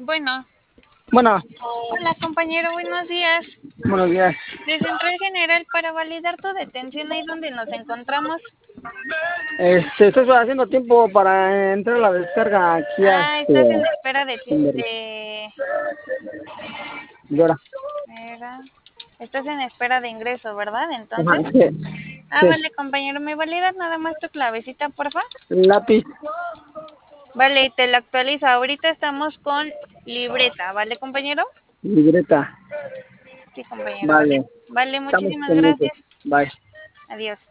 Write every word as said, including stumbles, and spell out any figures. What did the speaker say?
Bueno, Bueno, hola compañero, buenos días. buenos días. De Central General para validar tu detención ahí donde nos encontramos. Este, estoy haciendo tiempo para entrar a la descarga aquí a Ah, estás en este. espera de ti, Kimberly. de... ¿Y ahora? Espera. Estás en espera de ingreso, ¿verdad? Ajá, Entonces. sí, Ah, sí. vale, compañero, ¿me validas nada más tu clavecita, porfa? Lápiz, Vale, te la actualizo. Ahorita estamos con libreta, ¿vale, compañero? libreta. Sí, compañero. Vale, Vale, estamos muchísimas pendientes. gracias. Bye. Adiós.